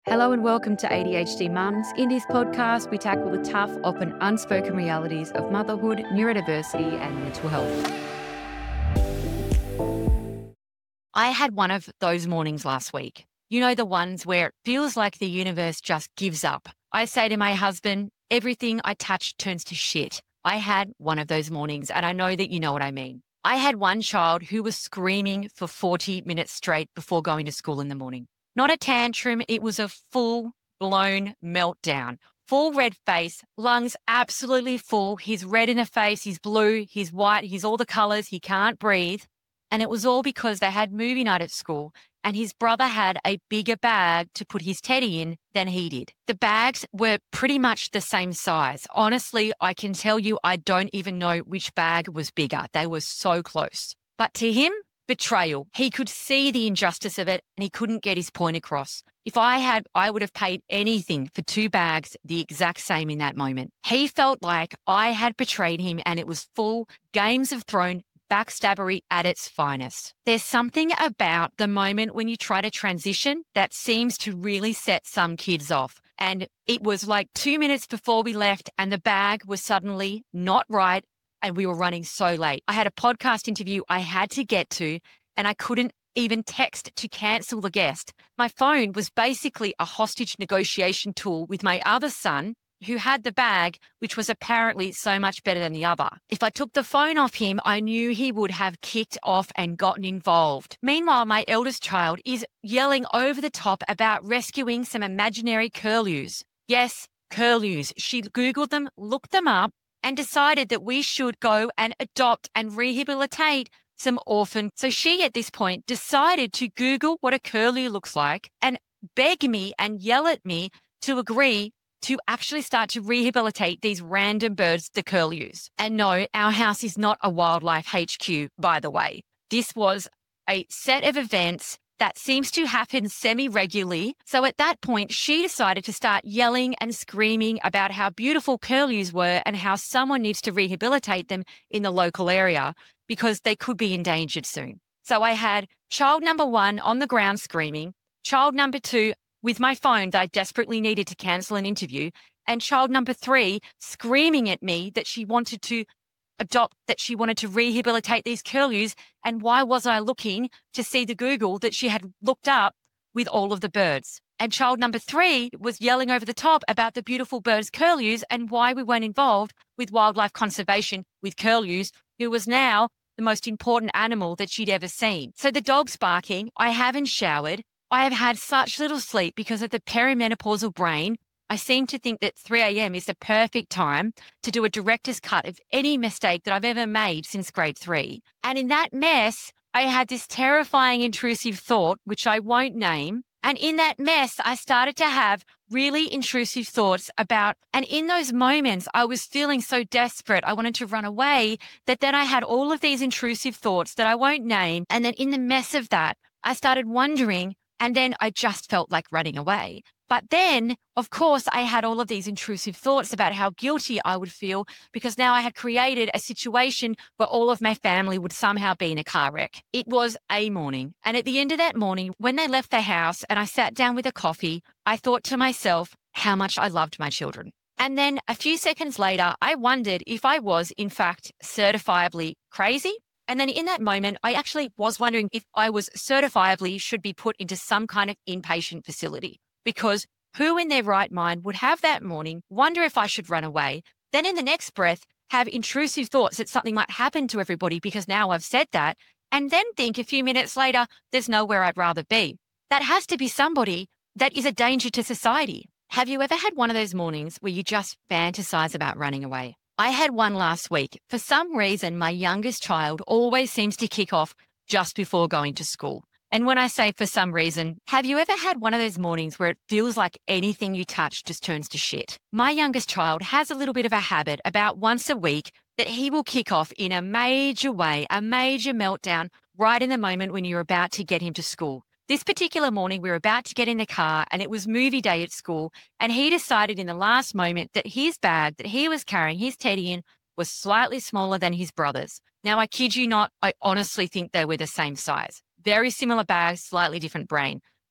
Hello and welcome to ADHD Mums. In this podcast, we tackle the tough, often unspoken realities of motherhood, neurodiversity, and mental health. I had one of those mornings last week. You know, the ones where it feels like the universe just gives up. I say to my husband, everything I touch turns to shit. I had one of those mornings, and I know that you know what I mean. I had one child who was screaming for 40 minutes straight before going to school in the morning. Not a tantrum, it was a full-blown meltdown. Full red face, lungs absolutely full. He's red in the face, he's blue, he's white, he's all the colors, he can't breathe. And it was all because they had movie night at school and his brother had a bigger bag to put his teddy in than he did. The bags were pretty much the same size. Honestly, I can tell you, I don't even know which bag was bigger. They were so close. But to him, betrayal. He could see the injustice of it and he couldn't get his point across. If I would have paid anything for two bags the exact same in that moment. He felt like I had betrayed him and it was full Games of Thrones backstabbery at its finest. There's something about the moment when you try to transition that seems to really set some kids off. And it was like 2 minutes before we left and the bag was suddenly not right and we were running so late. I had a podcast interview I had to get to and I couldn't even text to cancel the guest. My phone was basically a hostage negotiation tool with my other son who had the bag, which was apparently so much better than the other. If I took the phone off him, I knew he would have kicked off and gotten involved. Meanwhile, my eldest child is yelling over the top about rescuing some imaginary curlews. Yes, curlews. She Googled them, looked them up, and decided that we should go and adopt and rehabilitate some orphans. So she, at this point, decided to Google what a curlew looks like and beg me and yell at me to agree to actually start to rehabilitate these random birds, the curlews. And no, our house is not a wildlife HQ, by the way. This was a set of events that seems to happen semi-regularly. So at that point, she decided to start yelling and screaming about how beautiful curlews were and how someone needs to rehabilitate them in the local area because they could be endangered soon. So I had child number one on the ground screaming, child number two with my phone that I desperately needed to cancel an interview, and child number three screaming at me that she wanted to adopt, that she wanted to rehabilitate these curlews. And why was I looking to see the Google that she had looked up with all of the birds? And child number three was yelling over the top about the beautiful birds curlews and why we weren't involved with wildlife conservation with curlews, who was now the most important animal that she'd ever seen. So the dog's barking. I haven't showered. I have had such little sleep because of the perimenopausal brain. I seem to think that 3 a.m. is the perfect time to do a director's cut of any mistake that I've ever made since grade 3. And in that mess, I had this terrifying intrusive thought, which I won't name. And in that mess, I started to have really intrusive thoughts about, and in those moments, I was feeling so desperate. I wanted to run away that then I had all of these intrusive thoughts that I won't name. And then in the mess of that, I started wondering, and then I just felt like running away. But then, of course, I had all of these intrusive thoughts about how guilty I would feel because now I had created a situation where all of my family would somehow be in a car wreck. It was a morning. And at the end of that morning, when they left the house and I sat down with a coffee, I thought to myself how much I loved my children. And then a few seconds later, I wondered if I was, in fact, certifiably crazy. And then in that moment, I actually was wondering if I was certifiably should be put into some kind of inpatient facility, because who in their right mind would have that morning, wonder if I should run away, then in the next breath, have intrusive thoughts that something might happen to everybody because now I've said that, and then think a few minutes later, there's nowhere I'd rather be. That has to be somebody that is a danger to society. Have you ever had one of those mornings where you just fantasize about running away? I had one last week. For some reason, my youngest child always seems to kick off just before going to school. And when I say for some reason, have you ever had one of those mornings where it feels like anything you touch just turns to shit? My youngest child has a little bit of a habit about once a week that he will kick off in a major way, a major meltdown right in the moment when you're about to get him to school. This particular morning, we were about to get in the car and it was movie day at school. And he decided in the last moment that his bag that he was carrying, his teddy in, was slightly smaller than his brother's. Now, I kid you not, I honestly think they were the same size. Very similar bags, slightly different brain.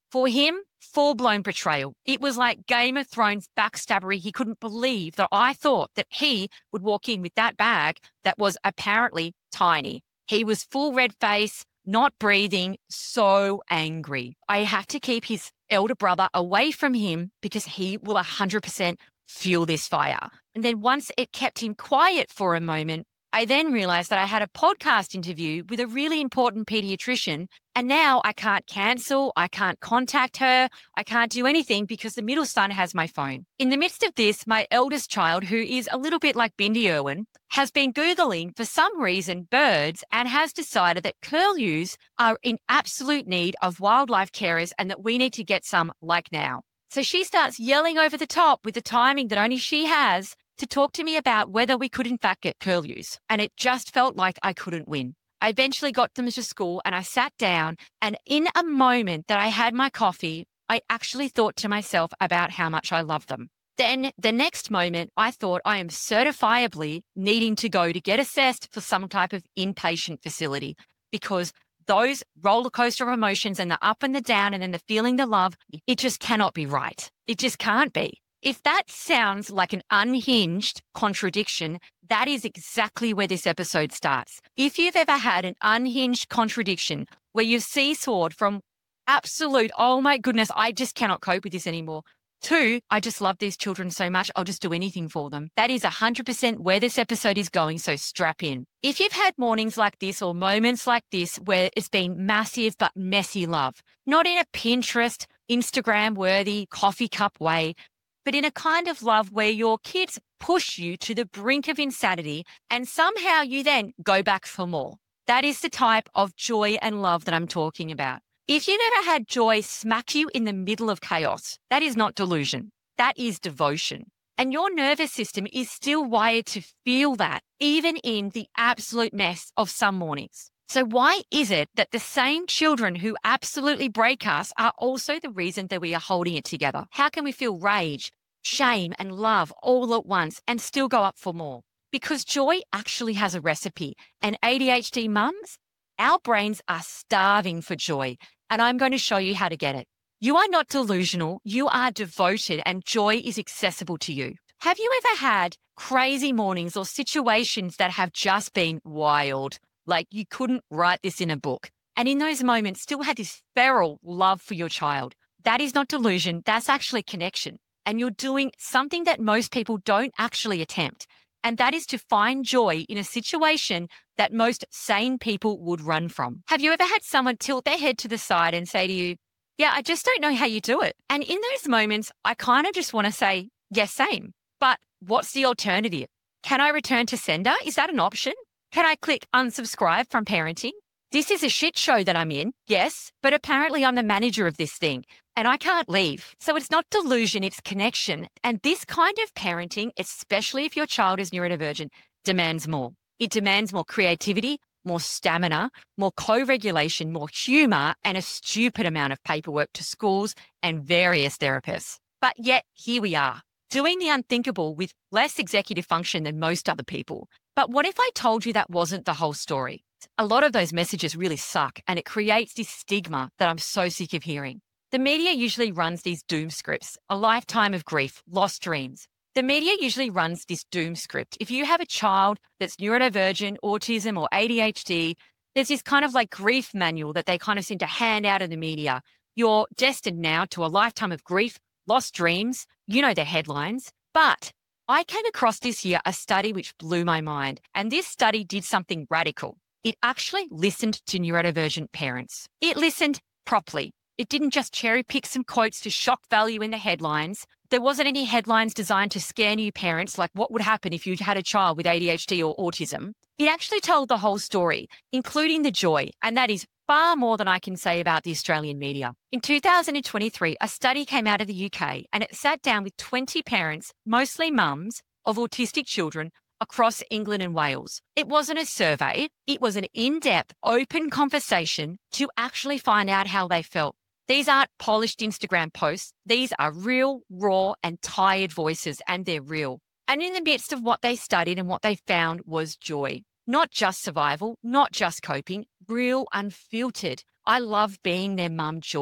For him, full-blown betrayal. It was like Game of Thrones backstabbery. He couldn't believe that I thought that he would walk in with that bag that was apparently tiny. He was full red face, not breathing, so angry. I have to keep his elder brother away from him because he will 100% fuel this fire. And then once it kept him quiet for a moment, I then realized that I had a podcast interview with a really important pediatrician, and now I can't cancel, I can't contact her, I can't do anything because the middle son has my phone. In the midst of this, my eldest child, who is a little bit like Bindi Irwin, has been Googling for some reason birds and has decided that curlews are in absolute need of wildlife carers and that we need to get some like now. So she starts yelling over the top with the timing that only she has to talk to me about whether we could in fact get curlews. And it just felt like I couldn't win. I eventually got them to school and I sat down, and in a moment that I had my coffee, I actually thought to myself about how much I love them. Then the next moment, I thought I am certifiably needing to go to get assessed for some type of inpatient facility, because those roller coaster of emotions and the up and the down and then the feeling the love, it just cannot be right. It just can't be. If that sounds like an unhinged contradiction, that is exactly where this episode starts. If you've ever had an unhinged contradiction where you've seesawed from absolute, oh my goodness, I just cannot cope with this anymore, to, I just love these children so much, I'll just do anything for them. That is 100% where this episode is going, so strap in. If you've had mornings like this or moments like this where it's been massive but messy love, not in a Pinterest, Instagram-worthy, coffee cup way, but in a kind of love where your kids push you to the brink of insanity and somehow you then go back for more. That is the type of joy and love that I'm talking about. If you've ever had joy smack you in the middle of chaos, that is not delusion. That is devotion. And your nervous system is still wired to feel that, even in the absolute mess of some mornings. So why is it that the same children who absolutely break us are also the reason that we are holding it together? How can we feel rage, shame, and love all at once and still go up for more? Because joy actually has a recipe. And ADHD mums, our brains are starving for joy. And I'm going to show you how to get it. You are not delusional. You are devoted, and joy is accessible to you. Have you ever had crazy mornings or situations that have just been wild? Like you couldn't write this in a book. And in those moments, still had this feral love for your child. That is not delusion. That's actually connection. And you're doing something that most people don't actually attempt. And that is to find joy in a situation that most sane people would run from. Have you ever had someone tilt their head to the side and say to you, yeah, I just don't know how you do it? And in those moments, I kind of just want to say, yes, same. But what's the alternative? Can I return to sender? Is that an option? Can I click unsubscribe from parenting? This is a shit show that I'm in, yes, but apparently I'm the manager of this thing and I can't leave. So it's not delusion, it's connection. And this kind of parenting, especially if your child is neurodivergent, demands more. It demands more creativity, more stamina, more co-regulation, more humor, and a stupid amount of paperwork to schools and various therapists. But yet here we are, doing the unthinkable with less executive function than most other people. But what if I told you that wasn't the whole story? A lot of those messages really suck, and it creates this stigma that I'm so sick of hearing. The media usually runs these doom scripts, a lifetime of grief, lost dreams. The media usually runs this doom script. If you have a child that's neurodivergent, autism, or ADHD, there's this kind of like grief manual that they kind of seem to hand out in the media. You're destined now to a lifetime of grief, lost dreams. You know the headlines. But I came across this year a study which blew my mind, and this study did something radical. It actually listened to neurodivergent parents. It listened properly. It didn't just cherry pick some quotes to shock value in the headlines. There wasn't any headlines designed to scare new parents like what would happen if you had a child with ADHD or autism. It actually told the whole story, including the joy, and that is far more than I can say about the Australian media. In 2023, a study came out of the UK and it sat down with 20 parents, mostly mums, of autistic children across England and Wales. It wasn't a survey. It was an in-depth, open conversation to actually find out how they felt. These aren't polished Instagram posts. These are real, raw, and tired voices, and they're real. And in the midst of what they studied and what they found was joy. Not just survival, not just coping, real, unfiltered. I love being their mum joy.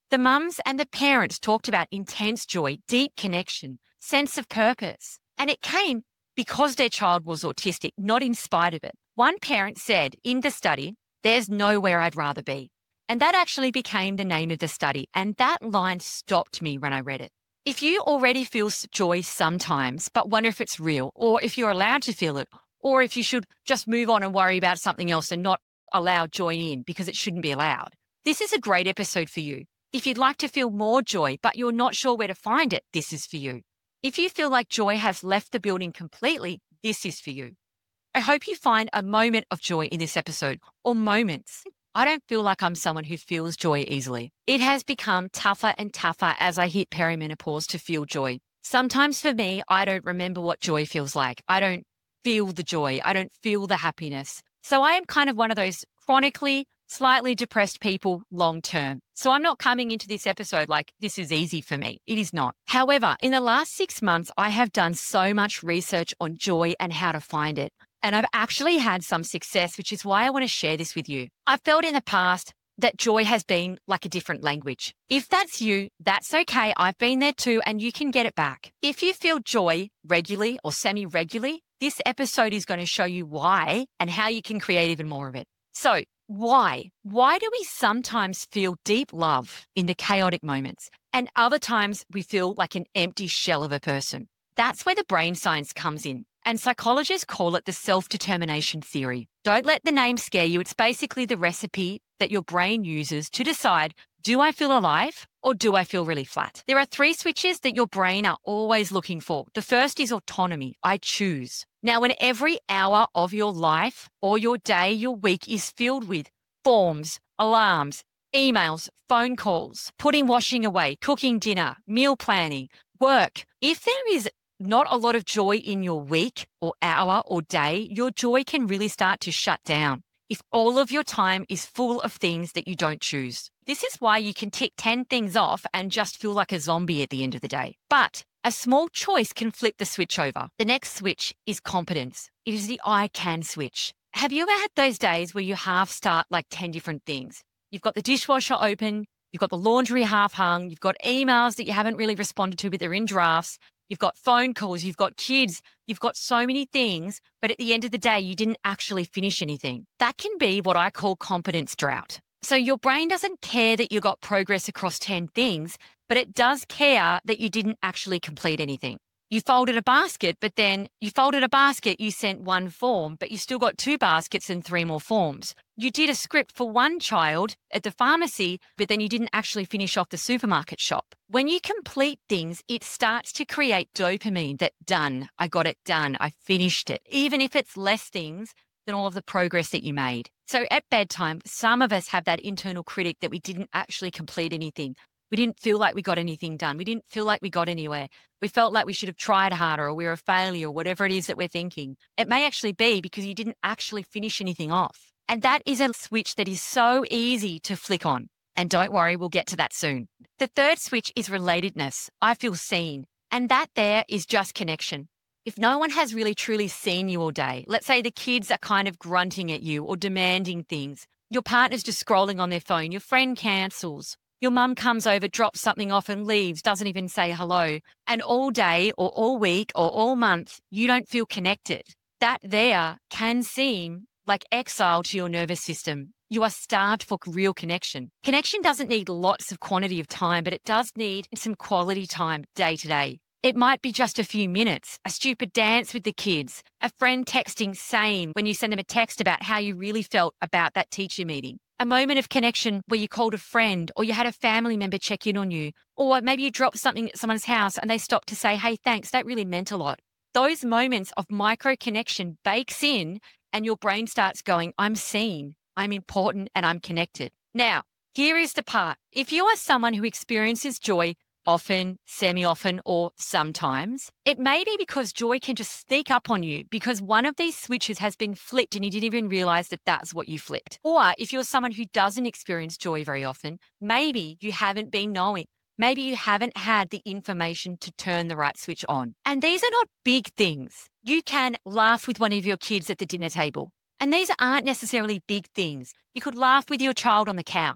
The mums and the parents talked about intense joy, deep connection, sense of purpose. And it came because their child was autistic, not in spite of it. One parent said in the study, "There's nowhere I'd rather be." And that actually became the name of the study. And that line stopped me when I read it. If you already feel joy sometimes, but wonder if it's real, or if you're allowed to feel it, or if you should just move on and worry about something else and not allow joy in because it shouldn't be allowed, this is a great episode for you. If you'd like to feel more joy, but you're not sure where to find it, this is for you. If you feel like joy has left the building completely, this is for you. I hope you find a moment of joy in this episode, or moments. I don't feel like I'm someone who feels joy easily. It has become tougher and tougher as I hit perimenopause to feel joy. Sometimes for me, I don't remember what joy feels like. I don't feel the joy. I don't feel the happiness. So I am kind of one of those chronically slightly depressed people long term. So I'm not coming into this episode like this is easy for me. It is not. However, in the last 6 months, I have done so much research on joy and how to find it. And I've actually had some success, which is why I want to share this with you. I've felt in the past that joy has been like a different language. If that's you, that's okay. I've been there too, and you can get it back. If you feel joy regularly or semi-regularly, this episode is going to show you why and how you can create even more of it. So why? Why do we sometimes feel deep love in the chaotic moments and other times we feel like an empty shell of a person? That's where the brain science comes in. And psychologists call it the self-determination theory. Don't let the name scare you. It's basically the recipe that your brain uses to decide, do I feel alive or do I feel really flat? There are 3 switches that your brain are always looking for. The first is autonomy. I choose. Now, when every hour of your life or your day, your week is filled with forms, alarms, emails, phone calls, putting washing away, cooking dinner, meal planning, work, if there is not a lot of joy in your week or hour or day, your joy can really start to shut down if all of your time is full of things that you don't choose. This is why you can tick 10 things off and just feel like a zombie at the end of the day. But a small choice can flip the switch over. The next switch is competence. It is the I can switch. Have you ever had those days where you half start like 10 different things? You've got the dishwasher open, you've got the laundry half hung, you've got emails that you haven't really responded to, but they're in drafts. You've got phone calls, you've got kids, you've got so many things, but at the end of the day, you didn't actually finish anything. That can be what I call competence drought. So your brain doesn't care that you got progress across 10 things, but it does care that you didn't actually complete anything. You folded a basket, but then you folded a basket, you sent 1 form, but you still got 2 baskets and 3 more forms. You did a script for 1 child at the pharmacy, but then you didn't actually finish off the supermarket shop. When you complete things, it starts to create dopamine that done, I got it done, I finished it, even if it's less things than all of the progress that you made. So at bedtime, some of us have that internal critic that we didn't actually complete anything. We didn't feel like we got anything done. We didn't feel like we got anywhere. We felt like we should have tried harder or we're a failure or whatever it is that we're thinking. It may actually be because you didn't actually finish anything off. And that is a switch that is so easy to flick on. And don't worry, we'll get to that soon. The third switch is relatedness. I feel seen. And that there is just connection. If no one has really truly seen you all day, let's say the kids are kind of grunting at you or demanding things, your partner's just scrolling on their phone, your friend cancels, your mum comes over, drops something off and leaves, doesn't even say hello. And all day or all week or all month, you don't feel connected. That there can seem like exile to your nervous system. You are starved for real connection. Connection doesn't need lots of quantity of time, but it does need some quality time day to day. It might be just a few minutes, a stupid dance with the kids, a friend texting same when you send them a text about how you really felt about that teacher meeting. A moment of connection where you called a friend or you had a family member check in on you, or maybe you dropped something at someone's house and they stopped to say, hey, thanks, that really meant a lot. Those moments of micro connection bakes in and your brain starts going, I'm seen, I'm important, and I'm connected. Now, here is the part. If you are someone who experiences joy often, semi-often, or sometimes, it may be because joy can just sneak up on you because one of these switches has been flipped and you didn't even realize that that's what you flipped. Or if you're someone who doesn't experience joy very often, maybe you haven't been knowing. Maybe you haven't had the information to turn the right switch on. And these are not big things. You can laugh with one of your kids at the dinner table. And these aren't necessarily big things. You could laugh with your child on the couch.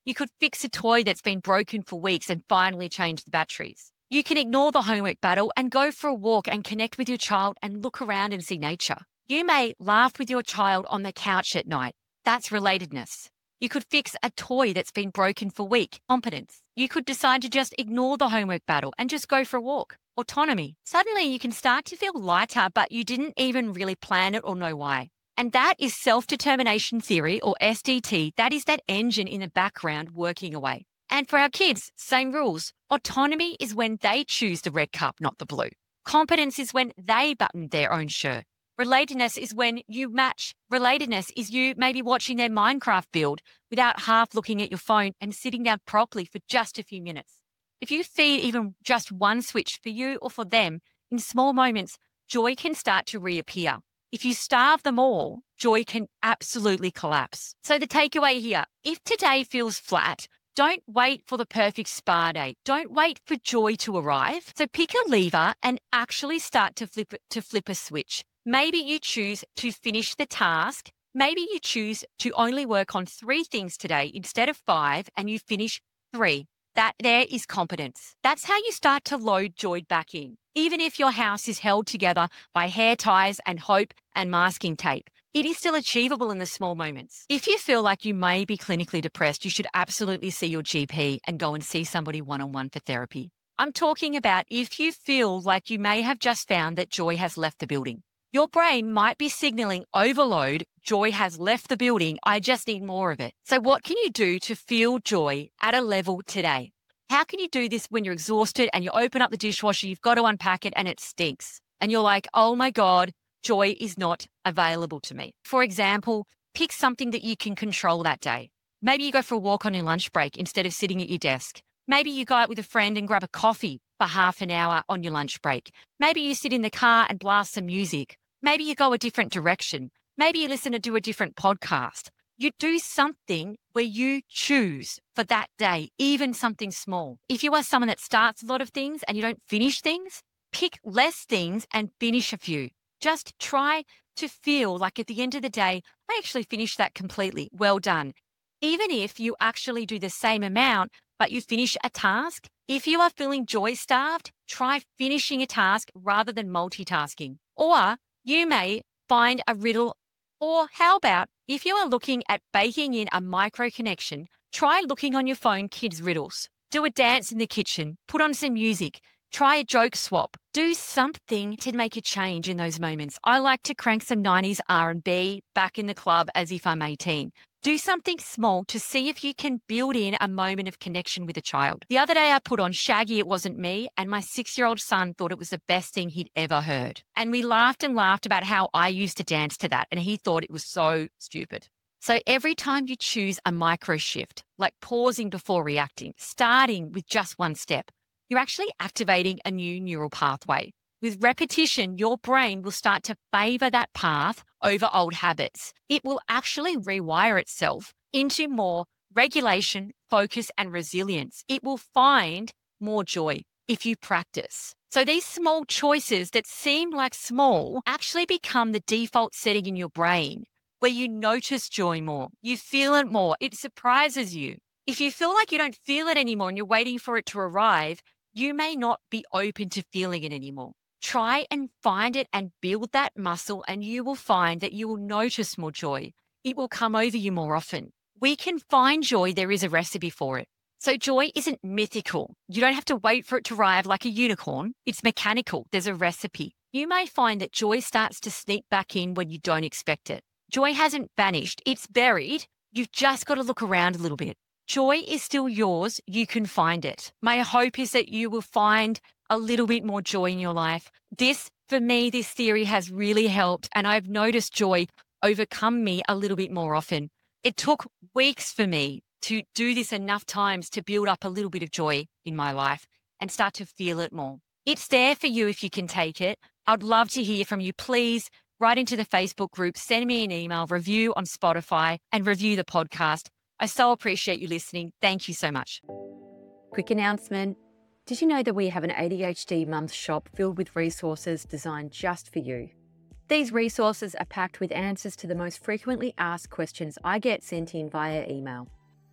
You could fix a toy that's been broken for weeks and finally change the batteries. You can ignore the homework battle and go for a walk and connect with your child and look around and see nature. You may laugh with your child on the couch at night. That's relatedness. You could fix a toy that's been broken for weeks. Competence. You could decide to just ignore the homework battle and just go for a walk. Autonomy. Suddenly you can start to feel lighter, but you didn't even really plan it or know why. And that is self-determination theory, or SDT. That is that engine in the background working away. And for our kids, same rules. Autonomy is when they choose the red cup, not the blue. Competence is when they button their own shirt. Relatedness is when you match. Relatedness is you maybe watching their Minecraft build without half looking at your phone and sitting down properly for just a few minutes. If you feed even just one switch for you or for them, in small moments, joy can start to reappear. If you starve them all, joy can absolutely collapse. So the takeaway here, if today feels flat, don't wait for the perfect spa day. Don't wait for joy to arrive. So pick a lever and actually start to flip a switch. Maybe you choose to finish the task. Maybe you choose to only work on 3 things today instead of 5, and you finish 3. That there is competence. That's how you start to load joy back in. Even if your house is held together by hair ties and hope and masking tape, it is still achievable in the small moments. If you feel like you may be clinically depressed, you should absolutely see your GP and go and see somebody one-on-one for therapy. I'm talking about if you feel like you may have just found that joy has left the building. Your brain might be signaling overload, joy has left the building, I just need more of it. So what can you do to feel joy at a level today? How can you do this when you're exhausted and you open up the dishwasher, you've got to unpack it and it stinks? And you're like, oh my God, joy is not available to me. For example, pick something that you can control that day. Maybe you go for a walk on your lunch break instead of sitting at your desk. Maybe you go out with a friend and grab a coffee for half an hour on your lunch break. Maybe you sit in the car and blast some music. Maybe you go a different direction. Maybe you listen to a different podcast. You do something where you choose for that day, even something small. If you are someone that starts a lot of things and you don't finish things, pick less things and finish a few. Just try to feel like at the end of the day, I actually finished that completely. Well done. Even if you actually do the same amount, but you finish a task, if you are feeling joy starved, try finishing a task rather than multitasking. Or you may find a riddle. Or how about if you are looking at baking in a micro connection, try looking on your phone kids' riddles. Do a dance in the kitchen, put on some music, try a joke swap. Do something to make a change in those moments. I like to crank some 90s R&B back in the club as if I'm 18. Do something small to see if you can build in a moment of connection with a child. The other day I put on Shaggy, It Wasn't Me, and my 6-year-old son thought it was the best thing he'd ever heard. And we laughed and laughed about how I used to dance to that, and he thought it was so stupid. So every time you choose a micro shift, like pausing before reacting, starting with just one step, you're actually activating a new neural pathway. With repetition, your brain will start to favor that path over old habits. It will actually rewire itself into more regulation, focus, and resilience. It will find more joy if you practice. So these small choices that seem like small actually become the default setting in your brain where you notice joy more, you feel it more, it surprises you. If you feel like you don't feel it anymore and you're waiting for it to arrive, you may not be open to feeling it anymore. Try and find it and build that muscle, and you will find that you will notice more joy. It will come over you more often. We can find joy. There is a recipe for it. So joy isn't mythical. You don't have to wait for it to arrive like a unicorn. It's mechanical. There's a recipe. You may find that joy starts to sneak back in when you don't expect it. Joy hasn't vanished. It's buried. You've just got to look around a little bit. Joy is still yours. You can find it. My hope is that you will find a little bit more joy in your life. For me, this theory has really helped, and I've noticed joy overcome me a little bit more often. It took weeks for me to do this enough times to build up a little bit of joy in my life and start to feel it more. It's there for you if you can take it. I'd love to hear from you. Please write into the Facebook group, send me an email, review on Spotify, and review the podcast. I so appreciate you listening. Thank you so much. Quick announcement. Did you know that we have an ADHD Month shop filled with resources designed just for you? These resources are packed with answers to the most frequently asked questions I get sent in via email.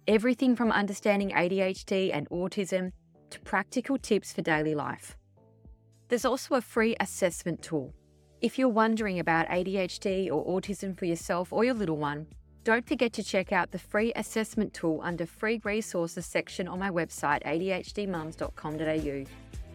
everything from understanding ADHD and autism to practical tips for daily life. There's also a free assessment tool. If you're wondering about ADHD or autism for yourself or your little one, don't forget to check out the free assessment tool under free resources section on my website, adhdmums.com.au.